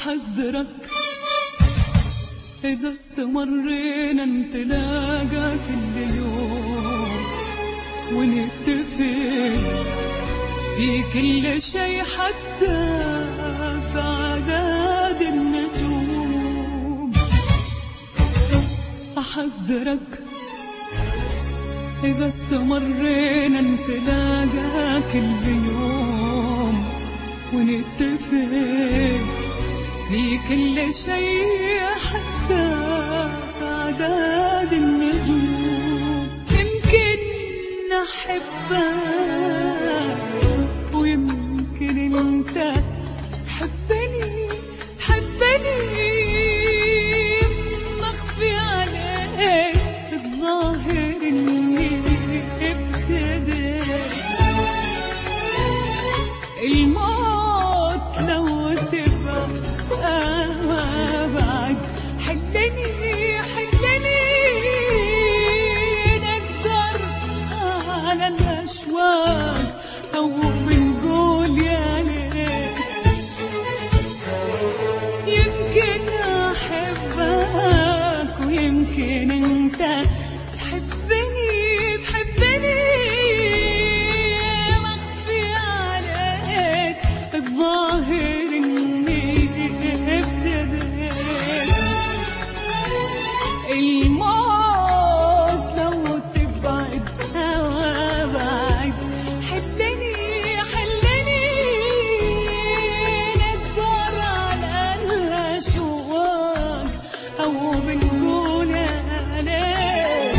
أحذرك إذا استمرينا نتلاقى كل يوم ونتفق في كل شي حتى في عداد النجوم. أحذرك إذا استمرينا نتلاقى كل يوم ونتفق في كل شيء حتى في عداد النجوم. يمكن أحبك ويمكن أنت تحبني مخفي عليك الظاهر إني ابتديت الموت لو تبقى بعد حلني نقدر على الأشواق أو بنقول يا ليت. يمكن أحبك ويمكن أنت تحبني مخفي عليك الظاهر إني ابتديت الموت لو تبعد بعد حلني نقدر على الأشواق أو بنقول عليك.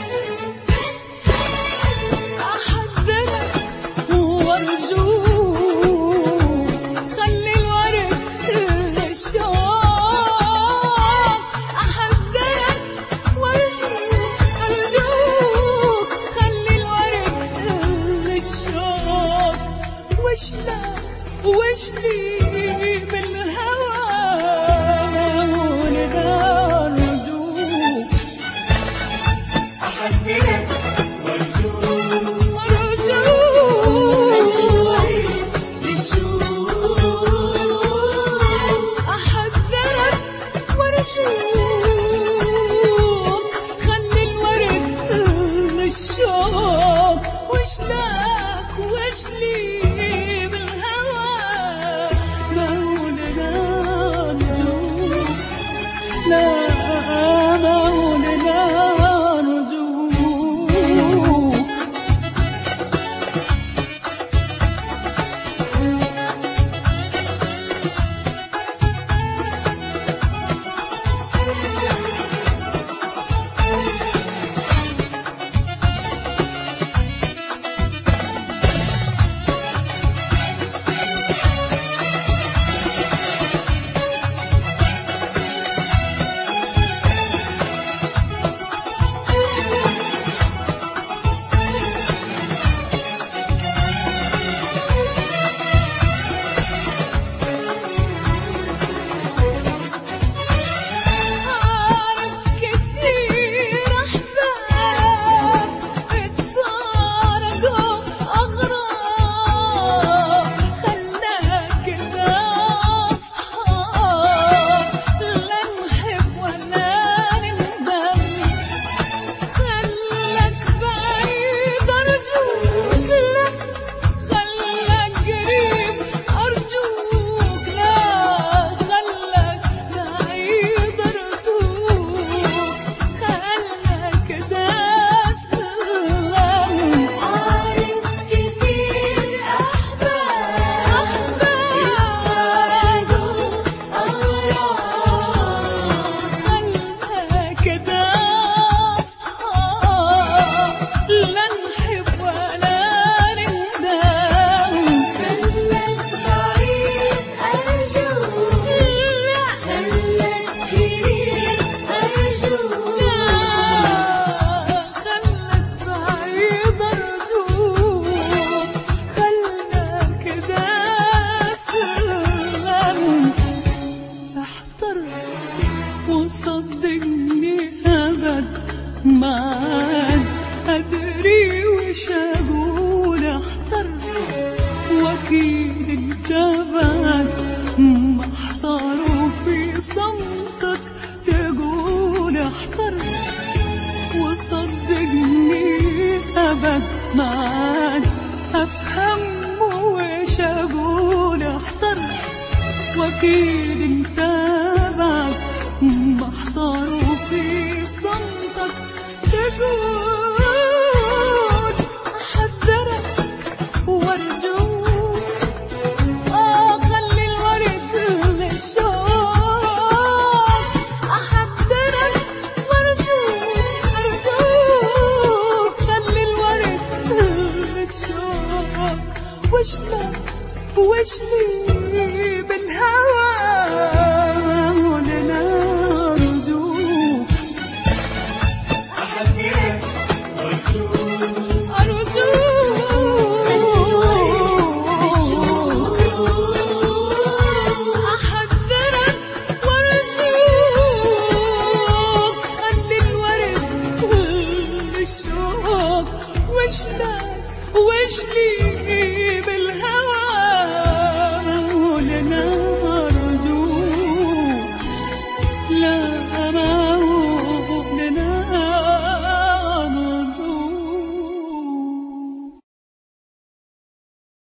أحذرك وأرجوك خلي الورد الشوق. أحذرك وأرجوك خلي الورد الشوق. وش لي بالهوى ونرجوك. أحذرك وصدقني أبد ما أدري وش أقول. أحتر وأكيد انت بعد محتار معاك أفهم وش أقول احتر، وأكيد انت بعد محتار.